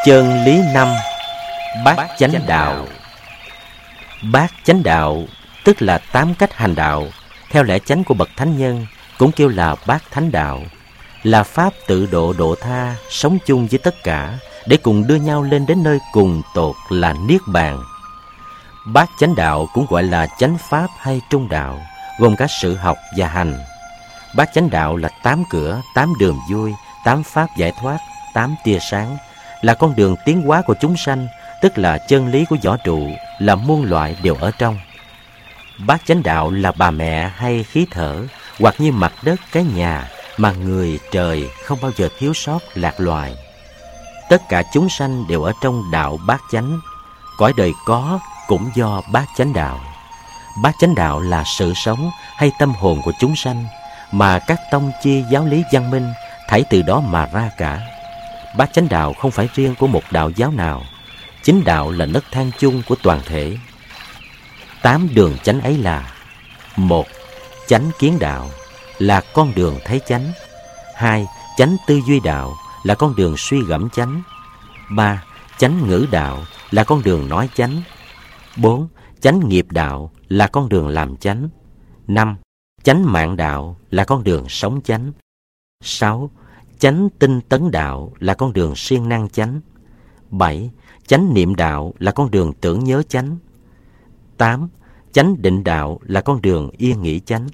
Chân lý 5. Bát chánh đạo. Bát chánh đạo tức là 8 cách hành đạo theo lẽ chánh của bậc thánh nhân, cũng kêu là bát thánh đạo, là pháp tự độ độ tha, sống chung với tất cả để cùng đưa nhau lên đến nơi cùng tột là niết bàn. Bát chánh đạo cũng gọi là chánh pháp hay trung đạo, gồm cả sự học và hành. Bát chánh đạo là 8 cửa, 8 đường vui, 8 pháp giải thoát, 8 tia sáng, là con đường tiến hóa của chúng sanh, tức là chân lý của võ trụ, là muôn loại đều ở trong. Bát chánh đạo là bà mẹ hay khí thở, hoặc như mặt đất cái nhà mà người trời không bao giờ thiếu sót lạc loài. Tất cả chúng sanh đều ở trong đạo bát chánh, cõi đời có cũng do bát chánh đạo. Bát chánh đạo là sự sống hay tâm hồn của chúng sanh, mà các tông chi giáo lý văn minh thảy từ đó mà ra cả. Bát chánh đạo không phải riêng của một đạo giáo nào, chính đạo là nấc thang chung của toàn thể. 8 đường chánh ấy là: 1. Chánh kiến đạo, là con đường thấy chánh. 2. Chánh tư duy đạo, là con đường suy gẫm chánh. 3. Chánh ngữ đạo, là con đường nói chánh. 4. Chánh nghiệp đạo, là con đường làm chánh. 5. Chánh mạng đạo, là con đường sống chánh. 6. Chánh tinh tấn đạo, là con đường siêng năng chánh. 7. Chánh niệm đạo, là con đường tưởng nhớ chánh. 8. Chánh định đạo, là con đường yên nghỉ chánh.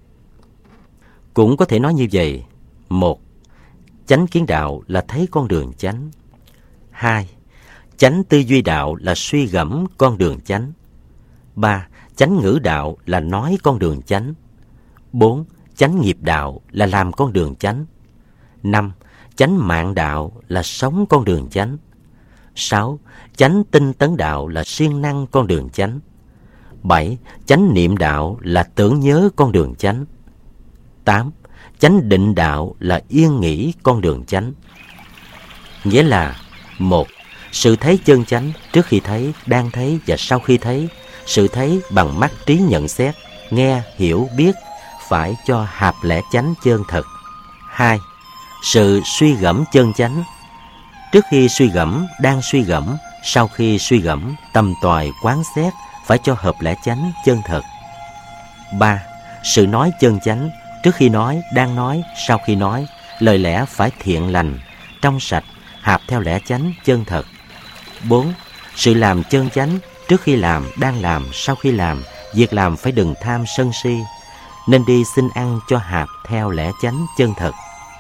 Cũng có thể nói như vậy: 1. Chánh kiến đạo là thấy con đường chánh. 2. Chánh tư duy đạo là suy gẫm con đường chánh. 3. Chánh ngữ đạo là nói con đường chánh. 4. Chánh nghiệp đạo là làm con đường chánh. 5. Chánh mạng đạo là sống con đường chánh. 6. Chánh tinh tấn đạo là siêng năng con đường chánh. 7. Chánh niệm đạo là tưởng nhớ con đường chánh. 8. Chánh định đạo là yên nghỉ con đường chánh. Nghĩa là: 1. Sự thấy chân chánh trước khi thấy, đang thấy và sau khi thấy. Sự thấy bằng mắt trí nhận xét, nghe, hiểu, biết, phải cho hạp lẽ chánh chân thật. 2. Sự suy gẫm chân chánh, trước khi suy gẫm, đang suy gẫm, sau khi suy gẫm, tầm toại quán xét, phải cho hợp lẽ chánh chân thật. 3. Sự nói chân chánh, trước khi nói, đang nói, sau khi nói, lời lẽ phải thiện lành, trong sạch, hạp theo lẽ chánh chân thật. 4. Sự làm chân chánh, trước khi làm, đang làm, sau khi làm, việc làm phải đừng tham sân si, nên đi xin ăn cho hạp theo lẽ chánh chân thật.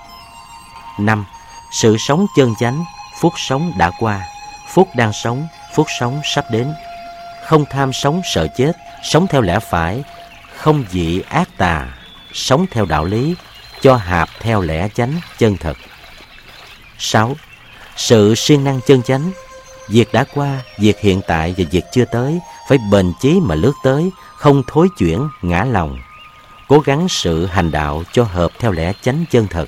5. Sự sống chân chánh, phút sống đã qua, phút đang sống, phút sống sắp đến. Không tham sống sợ chết, sống theo lẽ phải, không dị ác tà, sống theo đạo lý, cho hạp theo lẽ chánh chân thật. 6. Sự siêng năng chân chánh, việc đã qua, việc hiện tại và việc chưa tới phải bền chí mà lướt tới, không thối chuyển, ngã lòng. Cố gắng sự hành đạo cho hợp theo lẽ chánh chân thật.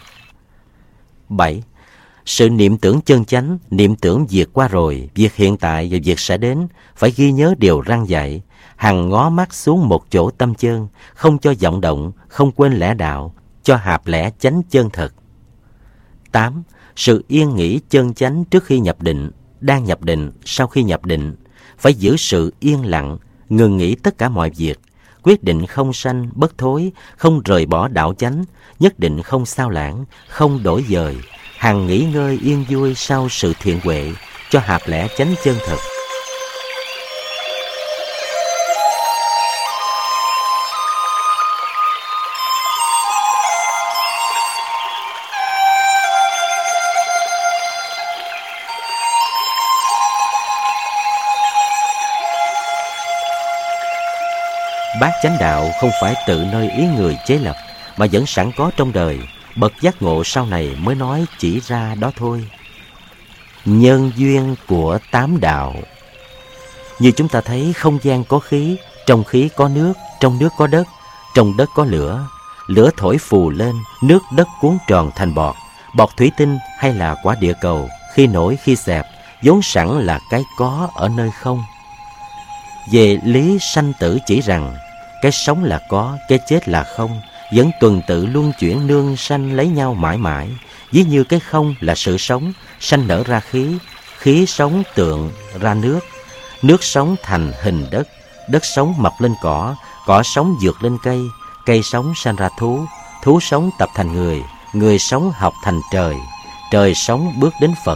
7. Sự niệm tưởng chân chánh, niệm tưởng việc qua rồi, việc hiện tại và việc sẽ đến, phải ghi nhớ điều răn dạy, hằng ngó mắt xuống một chỗ tâm chân, không cho vọng động, không quên lẽ đạo, cho hạp lẽ chánh chân thật. 8. Sự yên nghỉ chân chánh trước khi nhập định, đang nhập định, sau khi nhập định, phải giữ sự yên lặng, ngừng nghĩ tất cả mọi việc, quyết định không sanh bất thối, không rời bỏ đạo chánh, nhất định không sao lãng, không đổi dời, hằng nghỉ ngơi yên vui sau sự thiện huệ, cho hạp lẽ chánh chân thật. Bát chánh đạo không phải tự nơi ý người chế lập, mà vẫn sẵn có trong đời, bậc giác ngộ sau này mới nói chỉ ra đó thôi. Nhân duyên của 8 đạo. Như chúng ta thấy không gian có khí, trong khí có nước, trong nước có đất, trong đất có lửa, lửa thổi phù lên, nước đất cuốn tròn thành bọt, bọt thủy tinh hay là quả địa cầu, khi nổi khi xẹp, vốn sẵn là cái có ở nơi không. Về lý sanh tử chỉ rằng cái sống là có, cái chết là không, vẫn tuần tự luân chuyển nương sanh lấy nhau mãi mãi. Ví như cái không là sự sống, sanh nở ra khí, khí sống tượng ra nước, nước sống thành hình đất, đất sống mọc lên cỏ, cỏ sống vượt lên cây, cây sống sanh ra thú, thú sống tập thành người, người sống học thành trời, trời sống bước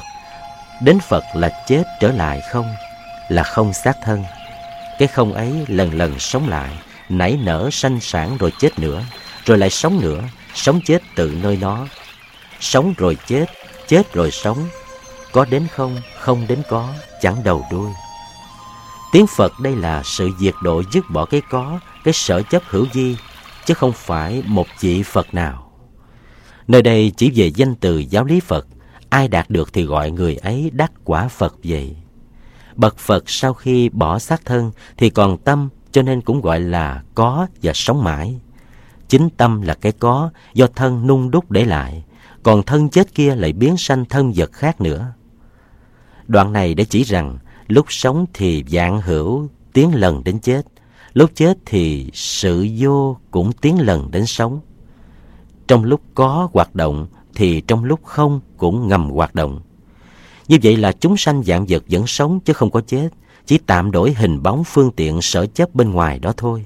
đến Phật là chết trở lại không, là không xác thân. Cái không ấy lần lần sống lại, nảy nở sanh sản rồi chết nữa, rồi lại sống nữa, sống chết tự nơi nó. Sống rồi chết, chết rồi sống, có đến không, không đến có, chẳng đầu đuôi. Tiếng Phật đây là sự diệt độ dứt bỏ cái có, cái sở chấp hữu vi, chứ không phải một vị Phật nào. Nơi đây chỉ về danh từ giáo lý Phật, ai đạt được thì gọi người ấy đắc quả Phật vậy. Bậc Phật sau khi bỏ xác thân thì còn tâm, cho nên cũng gọi là có và sống mãi. Chính tâm là cái có, do thân nung đúc để lại, còn thân chết kia lại biến sanh thân vật khác nữa. Đoạn này để chỉ rằng, lúc sống thì vạn hữu tiến lần đến chết, lúc chết thì sự vô cũng tiến lần đến sống. Trong lúc có hoạt động thì trong lúc không cũng ngầm hoạt động. Như vậy là chúng sanh vạn vật vẫn sống chứ không có chết, chỉ tạm đổi hình bóng phương tiện sở chấp bên ngoài đó thôi.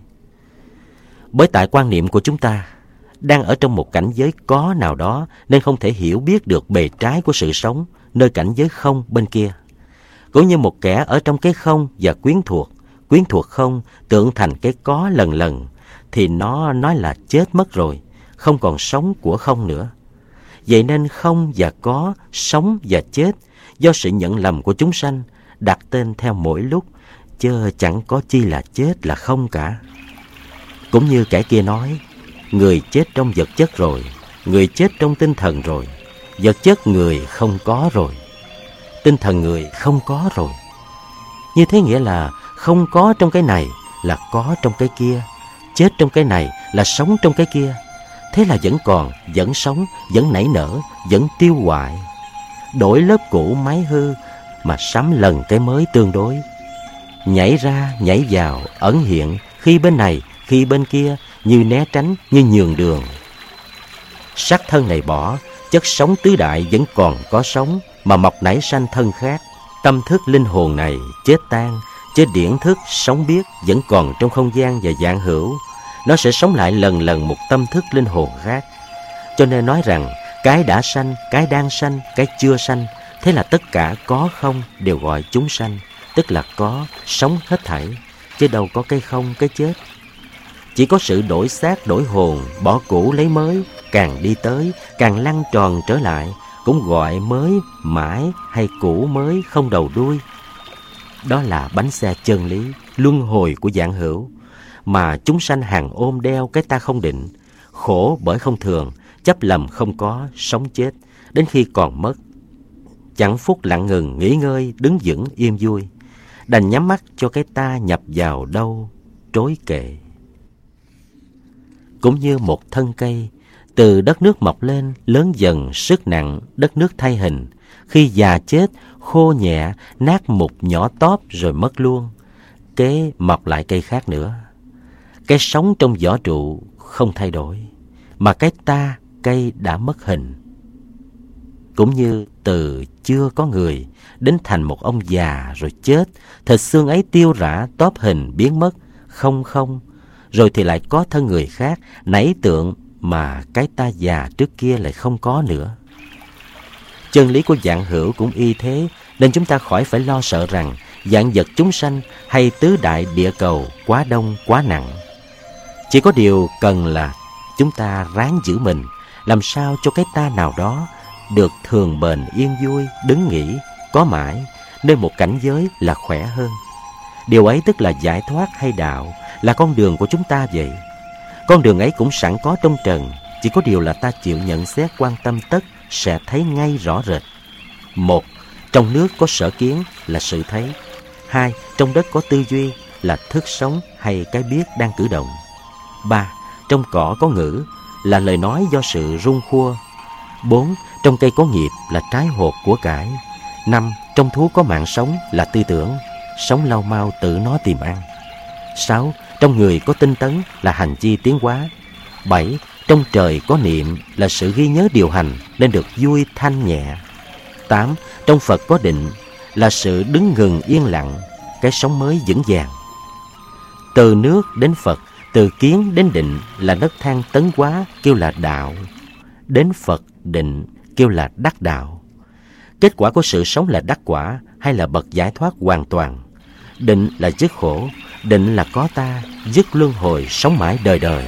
Bởi tại quan niệm của chúng ta đang ở trong một cảnh giới có nào đó, nên không thể hiểu biết được bề trái của sự sống nơi cảnh giới không bên kia. Cũng như một kẻ ở trong cái không và quyến thuộc không tượng thành cái có lần lần, thì nó nói là chết mất rồi, không còn sống của không nữa. Vậy nên không và có, sống và chết, do sự nhận lầm của chúng sanh, đặt tên theo mỗi lúc, chứ chẳng có chi là chết là không cả. Cũng như kẻ kia nói, người chết trong vật chất rồi, người chết trong tinh thần rồi, vật chất người không có rồi, tinh thần người không có rồi. Như thế nghĩa là không có trong cái này là có trong cái kia, chết trong cái này là sống trong cái kia. Thế là vẫn còn, vẫn sống, vẫn nảy nở, vẫn tiêu hoại. Đổi lớp cũ máy hư mà sắm lần cái mới tương đối. Nhảy ra, nhảy vào, ẩn hiện, khi bên này, khi bên kia, như né tránh, như nhường đường. Sắc thân này bỏ, chất sống tứ đại vẫn còn có sống, mà mọc nảy sanh thân khác. Tâm thức linh hồn này chết tan, chứ điển thức sống biết vẫn còn trong không gian và vạn hữu. Nó sẽ sống lại lần lần một tâm thức linh hồn khác. Cho nên nói rằng cái đã sanh, cái đang sanh, cái chưa sanh, thế là tất cả có không đều gọi chúng sanh, tức là có, sống hết thảy, chứ đâu có cái không, cái chết. Chỉ có sự đổi xác, đổi hồn, bỏ cũ lấy mới, càng đi tới, càng lăn tròn trở lại, cũng gọi mới, mãi hay cũ mới không đầu đuôi. Đó là bánh xe chân lý, luân hồi của vạn hữu, mà chúng sanh hàng ôm đeo cái ta không định, khổ bởi không thường, chấp lầm không có, sống chết, đến khi còn mất. Chẳng phút lặng ngừng, nghỉ ngơi, đứng vững, yên vui, đành nhắm mắt cho cái ta nhập vào đâu, trối kệ. Cũng như một thân cây, từ đất nước mọc lên, lớn dần, sức nặng, đất nước thay hình, khi già chết, khô nhẹ, nát mục nhỏ tóp rồi mất luôn, kế mọc lại cây khác nữa. Cái sống trong vỏ trụ không thay đổi, mà cái ta, cây đã mất hình. Cũng như từ chưa có người đến thành một ông già rồi chết, thịt xương ấy tiêu rã, tóp hình biến mất, không, rồi thì lại có thân người khác, nảy tượng mà cái ta già trước kia lại không có nữa. Chân lý của vạn hữu cũng y thế, nên chúng ta khỏi phải lo sợ rằng vạn vật chúng sanh hay tứ đại địa cầu quá đông quá nặng. Chỉ có điều cần là chúng ta ráng giữ mình, làm sao cho cái ta nào đó được thường bền yên vui, đứng nghỉ, có mãi, nơi một cảnh giới là khỏe hơn. Điều ấy tức là giải thoát hay đạo, là con đường của chúng ta vậy. Con đường ấy cũng sẵn có trong trần, chỉ có điều là ta chịu nhận xét quan tâm tất sẽ thấy ngay rõ rệt. 1. Trong nước có sở kiến là sự thấy. 2. Trong đất có tư duy là thức sống hay cái biết đang cử động. 3. Trong cỏ có ngữ là lời nói do sự rung khua. 4. Trong cây có nghiệp là trái hột của cải. 5. Trong thú có mạng sống là tư tưởng, sống lau mau tự nó tìm ăn. 6. Trong người có tinh tấn là hành chi tiến hóa. 7. Trong trời có niệm là sự ghi nhớ điều hành nên được vui thanh nhẹ. 8. Trong Phật có định là sự đứng ngừng yên lặng, cái sống mới vững vàng. Từ nước đến Phật, từ kiến đến định là nấc thang tấn hóa, kêu là đạo. Đến Phật định kêu là đắc đạo. Kết quả của sự sống là đắc quả hay là bậc giải thoát hoàn toàn. Định là dứt khổ, định là có ta, dứt luân hồi, sống mãi đời đời.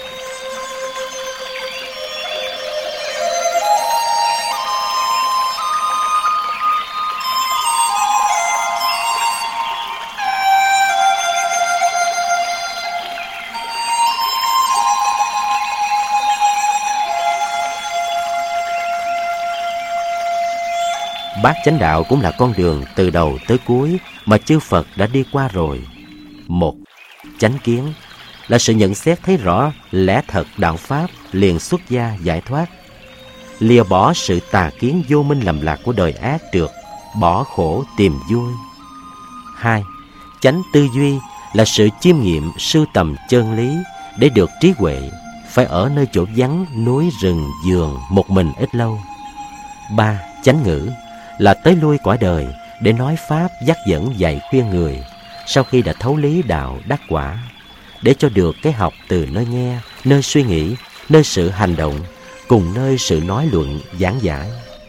Bát chánh đạo cũng là con đường từ đầu tới cuối mà chư Phật đã đi qua rồi. Một, chánh kiến là sự nhận xét thấy rõ lẽ thật đạo Pháp, liền xuất gia giải thoát. Lìa bỏ sự tà kiến vô minh lầm lạc của đời ác trượt, bỏ khổ tìm vui. Hai, chánh tư duy là sự chiêm nghiệm sưu tầm chân lý để được trí huệ, phải ở nơi chỗ vắng, núi rừng, vườn, một mình ít lâu. Ba, chánh ngữ là tới lui cõi đời để nói Pháp dắt dẫn dạy khuyên người, sau khi đã thấu lý đạo đắc quả, để cho được cái học từ nơi nghe, nơi suy nghĩ, nơi sự hành động, cùng nơi sự nói luận, giảng giải.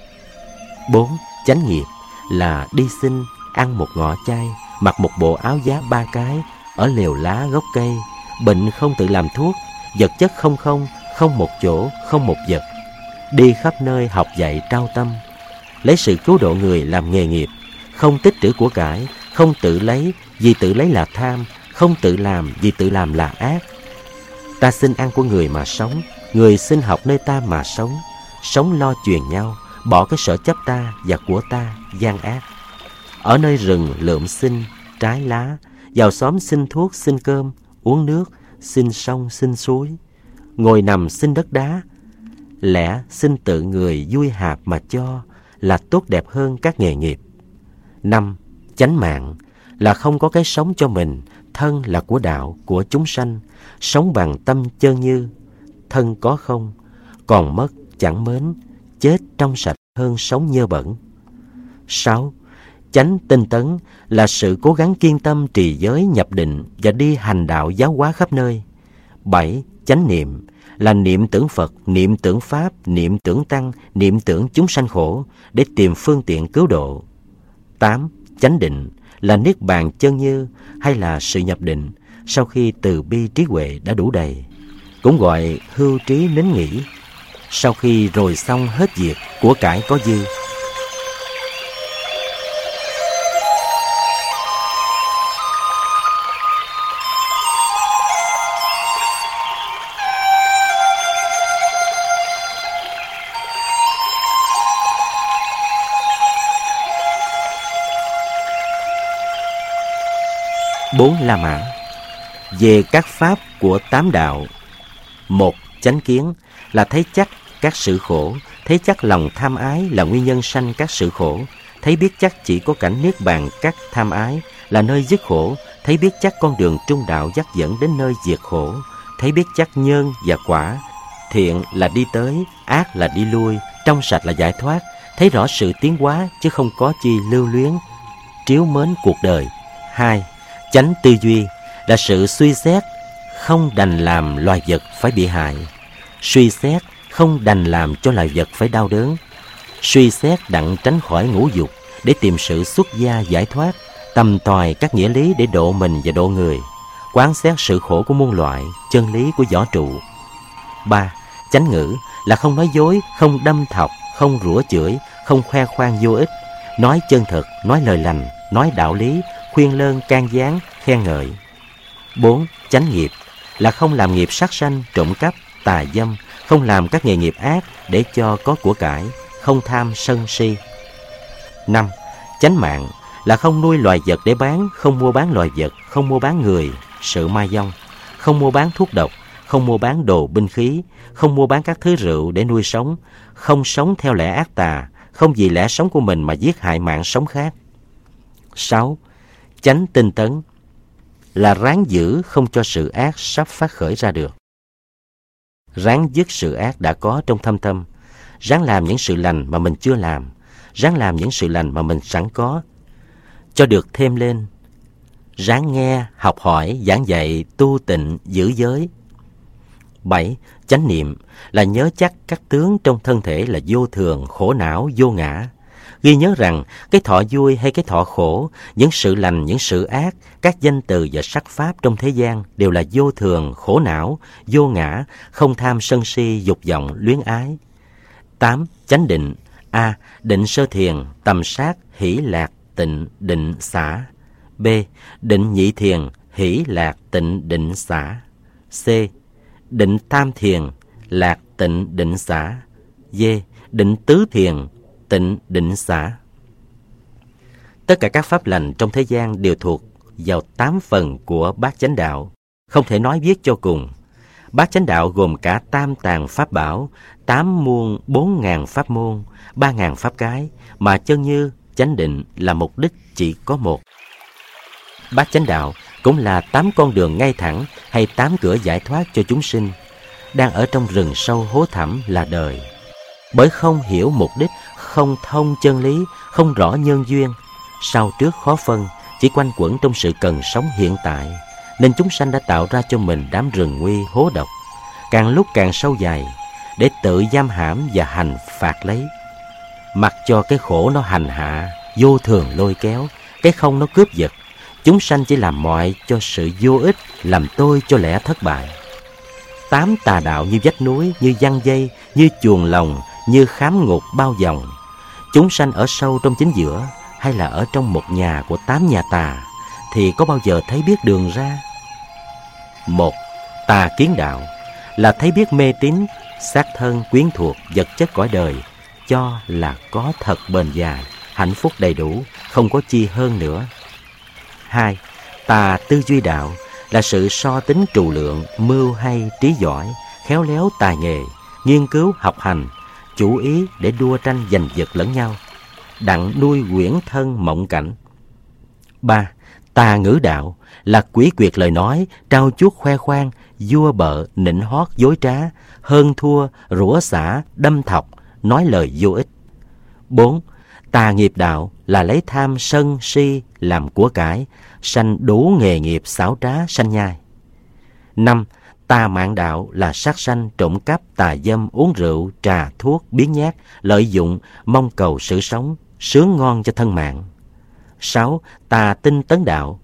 4. Chánh nghiệp là đi xin, ăn một ngọ chay, mặc một bộ áo giá 3 cái, ở lều lá gốc cây, bệnh không tự làm thuốc, vật chất không một chỗ, không một vật, đi khắp nơi học dạy trao tâm, lấy sự cứu độ người làm nghề nghiệp, không tích trữ của cải, không tự lấy vì tự lấy là tham, không tự làm vì tự làm là ác. Ta xin ăn của người mà sống, người xin học nơi ta mà sống, sống lo truyền nhau, bỏ cái sở chấp ta và của ta, gian ác. Ở nơi rừng lượm xin trái lá, vào xóm xin thuốc xin cơm, uống nước xin sông xin suối, ngồi nằm xin đất đá, lẽ xin tự người vui hạp mà cho, là tốt đẹp hơn các nghề nghiệp. 5. Chánh mạng là không có cái sống cho mình, thân là của đạo, của chúng sanh, sống bằng tâm chân như, thân có không, còn mất chẳng mến, chết trong sạch hơn sống nhơ bẩn. 6. Chánh tinh tấn là sự cố gắng kiên tâm trì giới nhập định và đi hành đạo giáo hóa khắp nơi. 7. Chánh niệm là niệm tưởng Phật, niệm tưởng Pháp, niệm tưởng Tăng, niệm tưởng chúng sanh khổ để tìm phương tiện cứu độ. 8. Chánh định là niết bàn chân như hay là sự nhập định sau khi từ bi trí huệ đã đủ đầy, cũng gọi hưu trí nín nghỉ, sau khi rồi xong hết việc, của cải có dư. Bốn La Mã về các pháp của tám đạo. 1. Chánh kiến là thấy chắc các sự khổ, thấy chắc lòng tham ái là nguyên nhân sanh các sự khổ, thấy biết chắc chỉ có cảnh niết bàn các tham ái là nơi dứt khổ, thấy biết chắc con đường trung đạo dắt dẫn đến nơi diệt khổ, thấy biết chắc nhân và quả, thiện là đi tới, ác là đi lui, trong sạch là giải thoát, thấy rõ sự tiến hóa chứ không có chi lưu luyến, trìu mến cuộc đời. 2. Chánh tư duy là sự suy xét, không đành làm loài vật phải bị hại, suy xét không đành làm cho loài vật phải đau đớn, suy xét đặng tránh khỏi ngũ dục để tìm sự xuất gia giải thoát, tầm tòi các nghĩa lý để độ mình và độ người, quán xét sự khổ của muôn loại, chân lý của võ trụ. 3. Chánh ngữ là không nói dối, không đâm thọc, không rủa chửi, không khoe khoang vô ích, nói chân thật, nói lời lành, nói đạo lý, khuyên lơn can gián, khen ngợi. 4. Chánh nghiệp là không làm nghiệp sát sanh, trộm cắp, tà dâm, không làm các nghề nghiệp ác để cho có của cải, không tham sân si. 5. Chánh mạng là không nuôi loài vật để bán, không mua bán loài vật, không mua bán người, sự ma dông, không mua bán thuốc độc, không mua bán đồ binh khí, không mua bán các thứ rượu để nuôi sống, không sống theo lẽ ác tà, không vì lẽ sống của mình mà giết hại mạng sống khác. 6. Chánh tinh tấn là ráng giữ không cho sự ác sắp phát khởi ra được, ráng dứt sự ác đã có trong thâm tâm, ráng làm những sự lành mà mình chưa làm, ráng làm những sự lành mà mình sẵn có, cho được thêm lên. Ráng nghe, học hỏi, giảng dạy, tu tịnh, giữ giới. 7. Chánh niệm là nhớ chắc các tướng trong thân thể là vô thường, khổ não, vô ngã. Ghi nhớ rằng cái thọ vui hay cái thọ khổ, những sự lành, những sự ác, các danh từ và sắc pháp trong thế gian đều là vô thường, khổ não, vô ngã, không tham sân si, dục vọng, luyến ái. 8. Chánh định. A. Định sơ thiền, tầm sát, hỷ lạc, tịnh, định, xả. B. Định nhị thiền, hỷ lạc, tịnh, định, xả. C. Định tam thiền, lạc, tịnh, định, xả. D. Định tứ thiền, tịnh, định, xả. Tất cả các pháp lành trong thế gian đều thuộc vào 8 phần của bát chánh đạo, không thể nói viết cho cùng. Bát chánh đạo gồm cả tam tàng pháp bảo, 8 muôn 4.000 pháp môn, 3.000 pháp cái, mà chân như chánh định là mục đích chỉ có một. Bát chánh đạo cũng là 8 con đường ngay thẳng hay 8 cửa giải thoát cho chúng sinh đang ở trong rừng sâu hố thẳm là đời. Bởi không hiểu mục đích, không thông chân lý, không rõ nhân duyên, sau trước khó phân, chỉ quanh quẩn trong sự cần sống hiện tại, nên chúng sanh đã tạo ra cho mình đám rừng nguy hố độc, càng lúc càng sâu dày, để tự giam hãm và hành phạt lấy. Mặc cho cái khổ nó hành hạ, vô thường lôi kéo, cái không nó cướp giật, chúng sanh chỉ làm mọi cho sự vô ích, làm tôi cho lẽ thất bại. 8 tà đạo như vách núi, như giăng dây, như chuồng lồng, như khám ngục bao vòng. Chúng sanh ở sâu trong chính giữa, hay là ở trong một nhà của 8 nhà tà, thì có bao giờ thấy biết đường ra? 1. Tà kiến đạo là thấy biết mê tín, xác thân, quyến thuộc, vật chất cõi đời, cho là có thật bền dài, hạnh phúc đầy đủ, không có chi hơn nữa. 2. Tà tư duy đạo là sự so tính trù lượng, mưu hay, trí giỏi, khéo léo tài nghề, nghiên cứu học hành, chủ ý để đua tranh giành giật lẫn nhau, đặng nuôi quyển thân mộng cảnh. 3. Tà ngữ đạo là quỷ quyệt lời nói, trao chuốt khoe khoang, vua bợ, nịnh hót, dối trá, hơn thua, rủa xả, đâm thọc, nói lời vô ích. 4. Tà nghiệp đạo là lấy tham sân si làm của cải, sanh đủ nghề nghiệp xảo trá sanh nhai. 5. Tà mạng đạo là sát sanh, trộm cắp, tà dâm, uống rượu, trà, thuốc, biến nhát, lợi dụng, mong cầu sự sống, sướng ngon cho thân mạng. 6. Tà tinh tấn đạo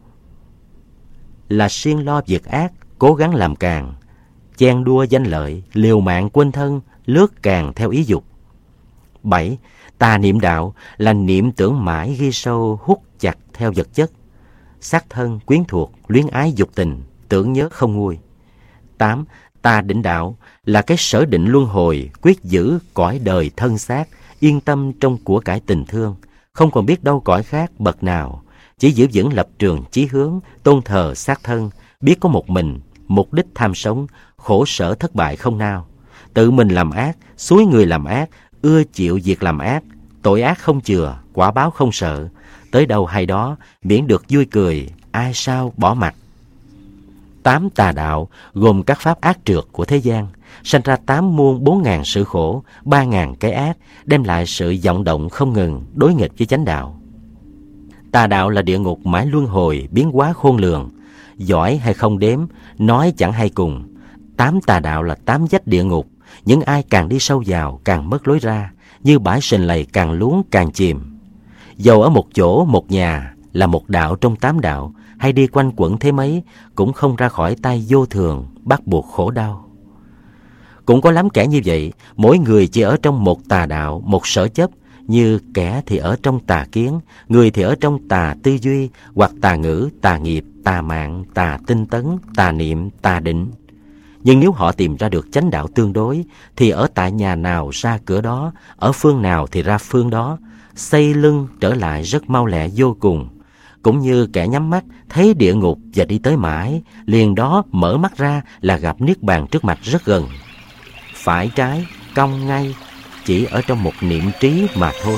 là siêng lo việc ác, cố gắng làm càng, chen đua danh lợi, liều mạng quên thân, lướt càng theo ý dục. 7. Tà niệm đạo là niệm tưởng mãi ghi sâu, hút chặt theo vật chất, xác thân, quyến thuộc, luyến ái dục tình, tưởng nhớ không nguôi. 8. Tà định đạo là cái sở định luân hồi, quyết giữ cõi đời thân xác, yên tâm trong của cải tình thương, không còn biết đâu cõi khác bậc nào, chỉ giữ vững lập trường chí hướng, tôn thờ xác thân, biết có một mình, mục đích tham sống, khổ sở thất bại không nao, tự mình làm ác, xúi người làm ác, ưa chịu việc làm ác, tội ác không chừa, quả báo không sợ, tới đâu hay đó, miễn được vui cười, ai sao bỏ mặc. 8 tà đạo gồm các pháp ác trượt của thế gian, sanh ra 8 muôn 4.000 sự khổ, 3.000 cái ác, đem lại sự vọng động không ngừng, đối nghịch với chánh đạo. Tà đạo là địa ngục mãi luân hồi, biến hóa khôn lường, giỏi hay không đếm, nói chẳng hay cùng. 8 tà đạo là 8 vách địa ngục, những ai càng đi sâu vào càng mất lối ra, như bãi sình lầy càng luống càng chìm. Dầu ở một chỗ, một nhà, là một đạo trong 8 đạo, hay đi quanh quẩn thế mấy, cũng không ra khỏi tay vô thường, bắt buộc khổ đau. Cũng có lắm kẻ như vậy, mỗi người chỉ ở trong một tà đạo, một sở chấp, như kẻ thì ở trong tà kiến, người thì ở trong tà tư duy, hoặc tà ngữ, tà nghiệp, tà mạng, tà tinh tấn, tà niệm, tà định. Nhưng nếu họ tìm ra được chánh đạo tương đối, thì ở tại nhà nào ra cửa đó, ở phương nào thì ra phương đó, xây lưng trở lại rất mau lẹ vô cùng. Cũng như kẻ nhắm mắt thấy địa ngục và đi tới mãi, liền đó mở mắt ra là gặp niết bàn trước mặt rất gần. Phải trái, cong ngay, chỉ ở trong một niệm trí mà thôi.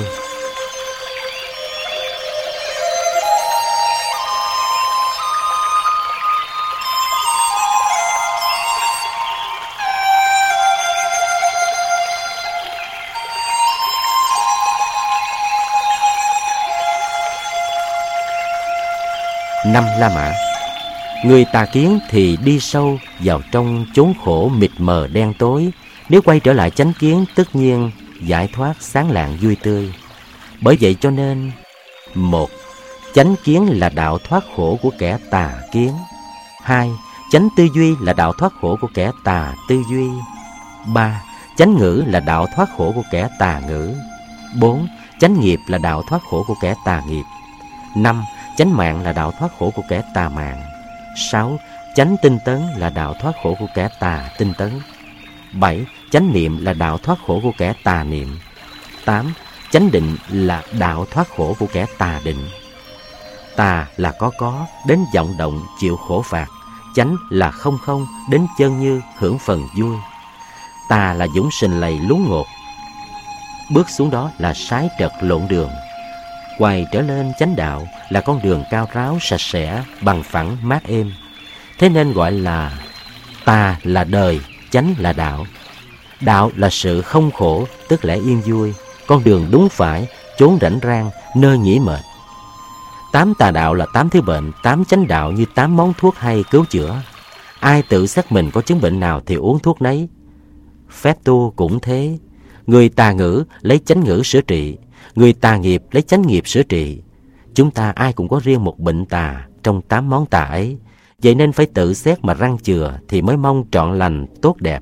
năm La Mã. Người tà kiến thì đi sâu vào trong chốn khổ mịt mờ đen tối. Nếu quay trở lại chánh kiến, tất nhiên giải thoát sáng lạng vui tươi. Bởi vậy cho nên, 1. Chánh kiến là đạo thoát khổ của kẻ tà kiến. 2. Chánh tư duy là đạo thoát khổ của kẻ tà tư duy. 3. Chánh ngữ là đạo thoát khổ của kẻ tà ngữ. 4. Chánh nghiệp là đạo thoát khổ của kẻ tà nghiệp. 5. Chánh mạng là đạo thoát khổ của kẻ tà mạng. 6. Chánh tinh tấn là đạo thoát khổ của kẻ tà tinh tấn. 7. Chánh niệm là đạo thoát khổ của kẻ tà niệm. 8. Chánh định là đạo thoát khổ của kẻ tà định. Tà là có, đến vọng động chịu khổ phạt. Chánh là không, đến chân như hưởng phần vui. Tà là dũng sình lầy lún ngột, bước xuống đó là sái trật lộn đường. Quay trở lên chánh đạo là con đường cao ráo, sạch sẽ, bằng phẳng, mát êm. Thế nên gọi là tà là đời, chánh là đạo. Đạo là sự không khổ, tức lẽ yên vui, con đường đúng phải, chốn rảnh rang, nơi nghỉ mệt. 8 tà đạo là 8 thứ bệnh, 8 chánh đạo như 8 món thuốc hay cứu chữa. Ai tự xác mình có chứng bệnh nào thì uống thuốc nấy. Phép tu cũng thế. Người tà ngữ lấy chánh ngữ sửa trị, người tà nghiệp lấy chánh nghiệp sửa trị. Chúng ta ai cũng có riêng một bệnh tà trong 8 món tà ấy. Vậy nên phải tự xét mà răng chừa thì mới mong trọn lành tốt đẹp.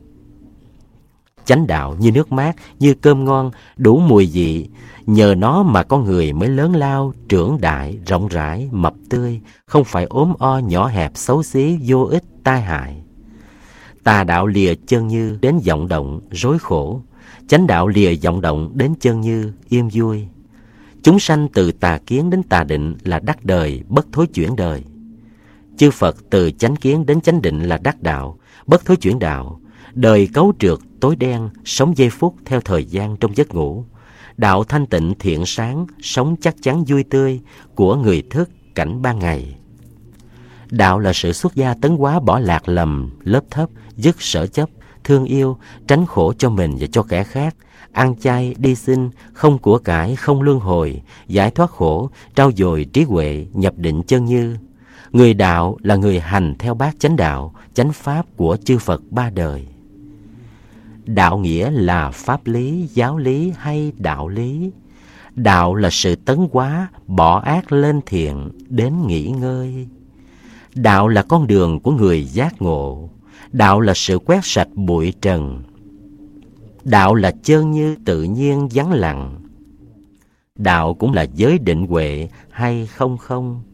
Chánh đạo như nước mát, như cơm ngon, đủ mùi vị. Nhờ nó mà con người mới lớn lao, trưởng đại, rộng rãi, mập tươi, không phải ốm o, nhỏ hẹp, xấu xí, vô ích, tai hại. Tà đạo lìa chân như đến vọng động, rối khổ. Chánh đạo lìa vọng động đến chân như, yên vui. Chúng sanh từ tà kiến đến tà định là đắc đời, bất thối chuyển đời. Chư Phật từ chánh kiến đến chánh định là đắc đạo, bất thối chuyển đạo. Đời cấu trượt, tối đen, sống giây phút theo thời gian trong giấc ngủ. Đạo thanh tịnh thiện sáng, sống chắc chắn vui tươi của người thức cảnh ban ngày. Đạo là sự xuất gia tấn hóa bỏ lạc lầm, lớp thấp, dứt sở chấp, thương yêu, tránh khổ cho mình và cho kẻ khác, ăn chay, đi xin, không của cải, không luân hồi, giải thoát khổ, trau dồi trí huệ, nhập định chân như. Người đạo là người hành theo bát chánh đạo, chánh pháp của chư Phật ba đời. Đạo nghĩa là pháp lý, giáo lý hay đạo lý. Đạo là sự tấn hóa, bỏ ác lên thiện, đến nghỉ ngơi. Đạo là con đường của người giác ngộ. Đạo là sự quét sạch bụi trần. Đạo là chân như tự nhiên vắng lặng. Đạo cũng là giới định huệ hay không.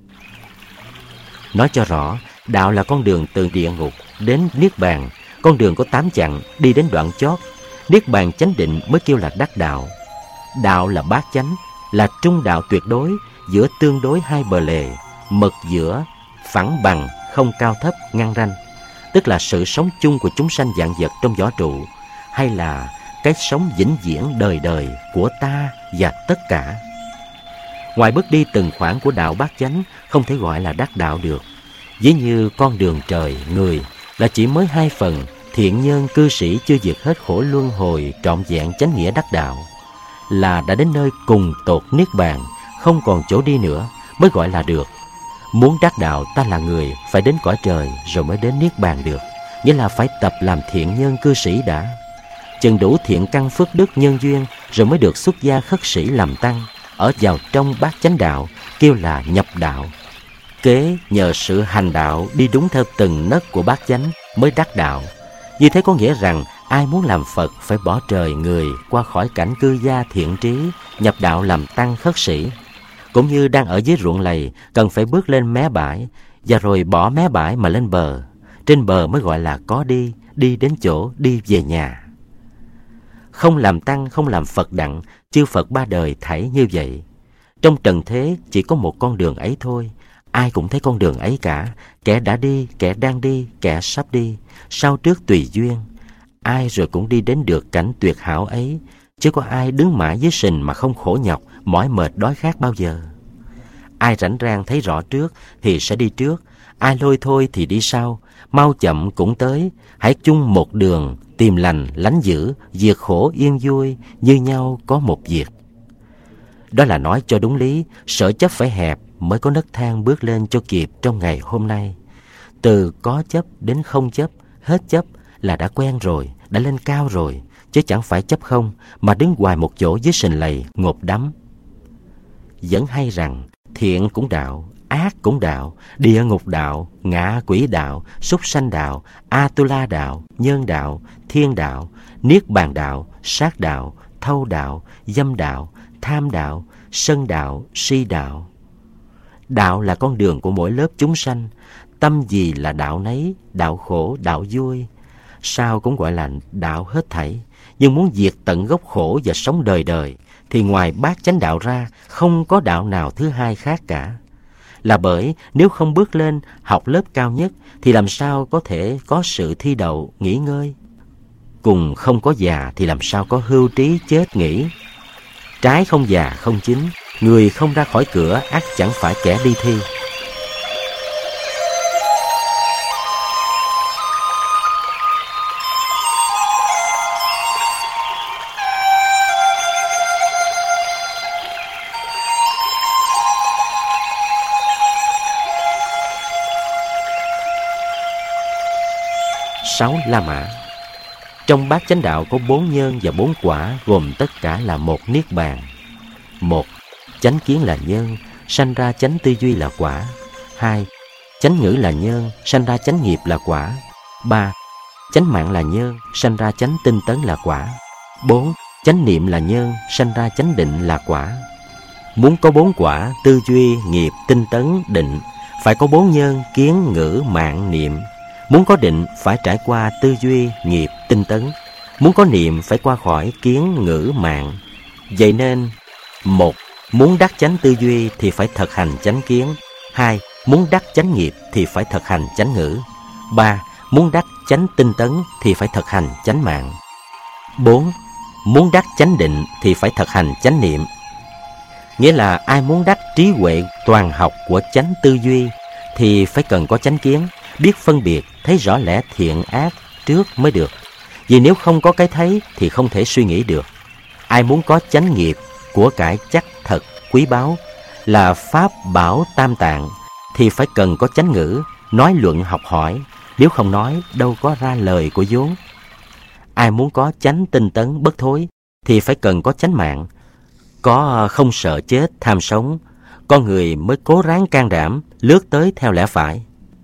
Nói cho rõ, đạo là con đường từ địa ngục đến niết bàn. Con đường có 8 chặng, đi đến đoạn chót. Niết bàn chánh định mới kêu là đắc đạo. Đạo là bát chánh, là trung đạo tuyệt đối, giữa tương đối hai bờ lề, mật giữa, phẳng bằng, không cao thấp, ngăn ranh. Tức là sự sống chung của chúng sanh vạn vật trong vũ trụ, hay là cái sống vĩnh viễn đời đời của ta và tất cả. Ngoài bước đi từng khoảng của đạo bát chánh, không thể gọi là đắc đạo được. Ví như con đường trời, người là chỉ mới 2 phần, thiện nhân cư sĩ chưa vượt hết khổ luân hồi trọn vẹn chánh nghĩa đắc đạo, là đã đến nơi cùng tột niết bàn, không còn chỗ đi nữa, mới gọi là được. Muốn đắc đạo, ta là người phải đến cõi trời rồi mới đến niết bàn được, nghĩa là phải tập làm thiện nhân cư sĩ đã. Chừng đủ thiện căn phước đức nhân duyên rồi mới được xuất gia khất sĩ làm tăng, ở vào trong bát chánh đạo, kêu là nhập đạo. Kế nhờ sự hành đạo đi đúng theo từng nấc của bát chánh mới đắc đạo. Như thế có nghĩa rằng ai muốn làm Phật phải bỏ trời người, qua khỏi cảnh cư gia thiện trí, nhập đạo làm tăng khất sĩ. Cũng như đang ở dưới ruộng lầy, cần phải bước lên mé bãi, và rồi bỏ mé bãi mà lên bờ. Trên bờ mới gọi là có đi, đi đến chỗ, đi về nhà. Không làm tăng, không làm Phật đặng, chư Phật ba đời thảy như vậy. Trong trần thế chỉ có một con đường ấy thôi. Ai cũng thấy con đường ấy cả, kẻ đã đi, kẻ đang đi, kẻ sắp đi, sau trước tùy duyên. Ai rồi cũng đi đến được cảnh tuyệt hảo ấy, chứ có ai đứng mãi dưới sình mà không khổ nhọc, mỏi mệt đói khát bao giờ. Ai rảnh rang thấy rõ trước thì sẽ đi trước, ai lôi thôi thì đi sau, mau chậm cũng tới. Hãy chung một đường, tìm lành, lánh dữ, diệt khổ yên vui, như nhau có một việc. Đó là nói cho đúng lý, sở chấp phải hẹp, mới có nấc thang bước lên cho kịp trong ngày hôm nay. Từ có chấp đến không chấp, hết chấp là đã quen rồi, đã lên cao rồi, chứ chẳng phải chấp không mà đứng hoài một chỗ dưới sình lầy ngộp đắm. Vẫn hay rằng thiện cũng đạo, ác cũng đạo, địa ngục đạo, ngạ quỷ đạo, súc sanh đạo, Atula đạo, nhân đạo, thiên đạo, niết bàn đạo, sát đạo, thâu đạo, dâm đạo, tham đạo, sân đạo, si đạo. Đạo là con đường của mỗi lớp chúng sanh. Tâm gì là đạo nấy, đạo khổ, đạo vui. Sao cũng gọi là đạo hết thảy. Nhưng muốn diệt tận gốc khổ và sống đời đời thì ngoài bát chánh đạo ra không có đạo nào thứ hai khác cả. Là bởi nếu không bước lên học lớp cao nhất thì làm sao có thể có sự thi đậu nghỉ ngơi. Cùng không có già thì làm sao có hưu trí chết nghỉ. Trái không già không chín, người không ra khỏi cửa ắt chẳng phải kẻ đi thi. Sáu La Mã. Trong bát chánh đạo có 4 nhân và 4 quả, gồm tất cả là một niết bàn. 1. Chánh kiến là nhân, sanh ra chánh tư duy là quả. 2. Chánh ngữ là nhân, sanh ra chánh nghiệp là quả. 3. Chánh mạng là nhân, sanh ra chánh tinh tấn là quả. 4. Chánh niệm là nhân, sanh ra chánh định là quả. Muốn có 4 quả, tư duy, nghiệp, tinh tấn, định, phải có 4 nhân, kiến, ngữ, mạng, niệm. Muốn có định phải trải qua tư duy, nghiệp, tinh tấn. Muốn có niệm phải qua khỏi kiến, ngữ, mạng. Vậy nên 1. Muốn đắc chánh tư duy thì phải thực hành chánh kiến. 2. Muốn đắc chánh nghiệp thì phải thực hành chánh ngữ. 3. Muốn đắc chánh tinh tấn thì phải thực hành chánh mạng. 4. Muốn đắc chánh định thì phải thực hành chánh niệm. Nghĩa là ai muốn đắc trí huệ toàn học của chánh tư duy thì phải cần có chánh kiến, biết phân biệt, thấy rõ lẽ thiện ác trước mới được. Vì nếu không có cái thấy thì không thể suy nghĩ được. Ai muốn có chánh nghiệp, của cải chắc thật, quý báu, là pháp bảo tam tạng, thì phải cần có chánh ngữ, nói luận học hỏi. Nếu không nói, đâu có ra lời của vốn. Ai muốn có chánh tinh tấn bất thối thì phải cần có chánh mạng. Có không sợ chết, tham sống, con người mới cố ráng can đảm, lướt tới theo lẽ phải.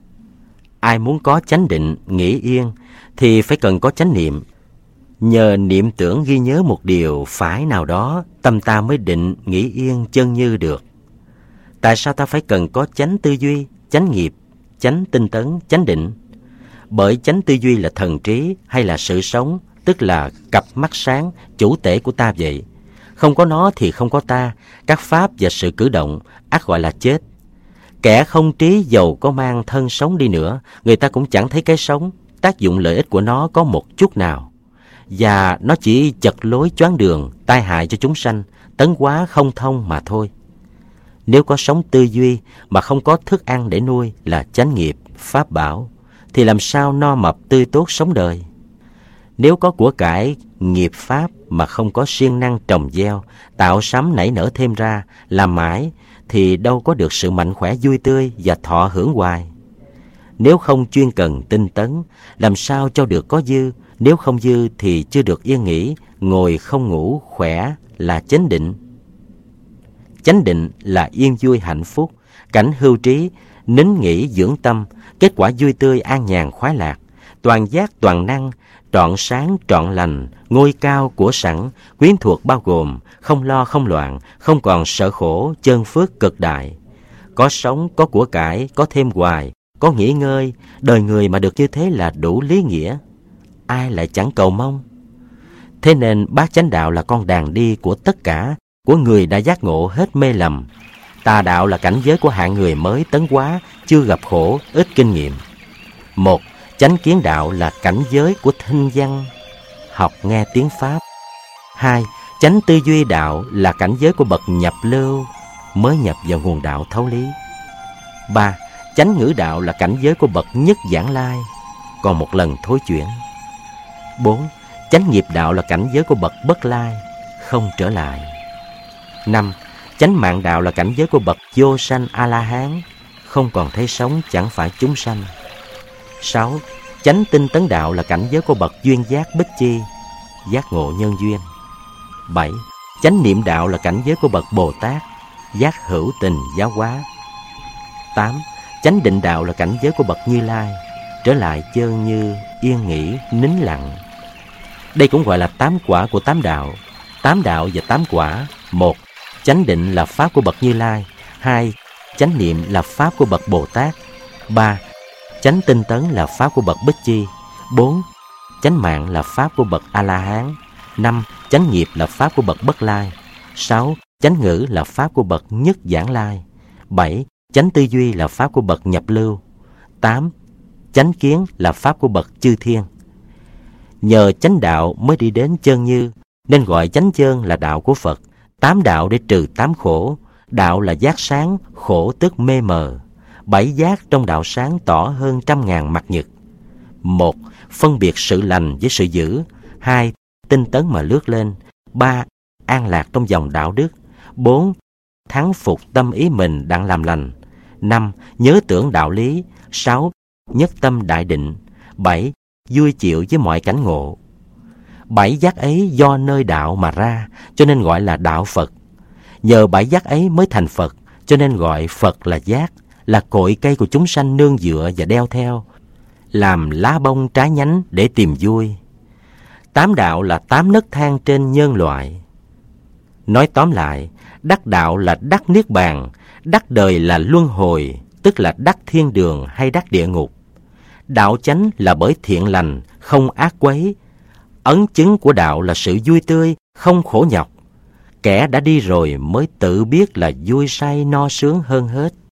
Ai muốn có chánh định, nghỉ yên thì phải cần có chánh niệm. Nhờ niệm tưởng ghi nhớ một điều phải nào đó, tâm ta mới định, nghỉ yên, chân như được. Tại sao ta phải cần có chánh tư duy, chánh nghiệp, chánh tinh tấn, chánh định? Bởi chánh tư duy là thần trí hay là sự sống, tức là cặp mắt sáng, chủ tể của ta vậy. Không có nó thì không có ta, các pháp và sự cử động, ắt gọi là chết. Kẻ không trí dầu có mang thân sống đi nữa, người ta cũng chẳng thấy cái sống, tác dụng lợi ích của nó có một chút nào. Và nó chỉ chật lối choáng đường, tai hại cho chúng sanh, tấn hóa không thông mà thôi. Nếu có sống tư duy mà không có thức ăn để nuôi là chánh nghiệp, pháp bảo, thì làm sao no mập tươi tốt sống đời? Nếu có của cải, nghiệp pháp mà không có siêng năng trồng gieo, tạo sắm nảy nở thêm ra, làm mãi, thì đâu có được sự mạnh khỏe vui tươi và thọ hưởng hoài. Nếu không chuyên cần tinh tấn, làm sao cho được có dư? Nếu không dư thì chưa được yên nghỉ, ngồi không ngủ khỏe là chánh định. Chánh định là yên vui hạnh phúc, cảnh hưu trí, nín nghỉ dưỡng tâm, kết quả vui tươi an nhàn khoái lạc, toàn giác toàn năng, trọn sáng trọn lành, ngôi cao của sẵn, quyến thuộc bao gồm, không lo không loạn, không còn sợ khổ, chân phước cực đại. Có sống, có của cải, có thêm hoài, có nghỉ ngơi, đời người mà được như thế là đủ lý nghĩa. Ai lại chẳng cầu mong? Thế nên bát chánh đạo là con đàn đi của tất cả, của người đã giác ngộ hết mê lầm. Tà đạo là cảnh giới của hạng người mới tấn hóa, chưa gặp khổ, ít kinh nghiệm. 1. Chánh kiến đạo là cảnh giới của thinh văn, học nghe tiếng Pháp. 2. Chánh tư duy đạo là cảnh giới của bậc nhập lưu, mới nhập vào nguồn đạo thấu lý. 3. Chánh ngữ đạo là cảnh giới của bậc nhất giảng lai, còn một lần thối chuyển. 4. Chánh nghiệp đạo là cảnh giới của bậc bất lai, không trở lại. 5. Chánh mạng đạo là cảnh giới của bậc vô sanh A-la-hán, không còn thấy sống chẳng phải chúng sanh. 6. Chánh tinh tấn đạo là cảnh giới của bậc duyên giác bích chi, giác ngộ nhân duyên. 7. Chánh niệm đạo là cảnh giới của bậc Bồ Tát, giác hữu tình giáo hóa. 8. Chánh định đạo là cảnh giới của bậc Như Lai, trở lại chơn như, yên nghỉ, nín lặng. Đây cũng gọi là 8 quả của 8 đạo. 8 đạo và 8 quả: 1. Chánh định là pháp của bậc Như Lai. 2. Chánh niệm là pháp của bậc Bồ Tát. 3. Chánh tinh tấn là pháp của bậc Bích Chi. 4. Chánh mạng là pháp của bậc A-la-hán. 5. Chánh nghiệp là pháp của bậc Bất Lai. 6. Chánh ngữ là pháp của bậc Nhất Giảng Lai. 7. Chánh tư duy là pháp của bậc Nhập Lưu. 8. Chánh kiến là pháp của bậc Chư Thiên. Nhờ chánh đạo mới đi đến chân như, nên gọi chánh chân là đạo của Phật. 8 đạo để trừ 8 khổ. Đạo là giác sáng, khổ tức mê mờ. 7 giác trong đạo sáng tỏ hơn 100.000 mặt nhật. 1. Phân biệt sự lành với sự dữ. 2. Tinh tấn mà lướt lên. 3. An lạc trong dòng đạo đức. 4. Thắng phục tâm ý mình đặng làm lành. 5. Nhớ tưởng đạo lý. 6. Nhất tâm đại định. 7. Vui chịu với mọi cảnh ngộ. 7 giác ấy do nơi đạo mà ra, cho nên gọi là đạo Phật. Nhờ 7 giác ấy mới thành Phật, cho nên gọi Phật là giác, là cội cây của chúng sanh nương dựa và đeo theo, làm lá bông trái nhánh để tìm vui. 8 đạo là 8 nấc thang trên nhân loại. Nói tóm lại, đắc đạo là đắc niết bàn, đắc đời là luân hồi, tức là đắc thiên đường hay đắc địa ngục. Đạo chánh là bởi thiện lành, không ác quấy. Ấn chứng của đạo là sự vui tươi, không khổ nhọc. Kẻ đã đi rồi mới tự biết là vui say no sướng hơn hết.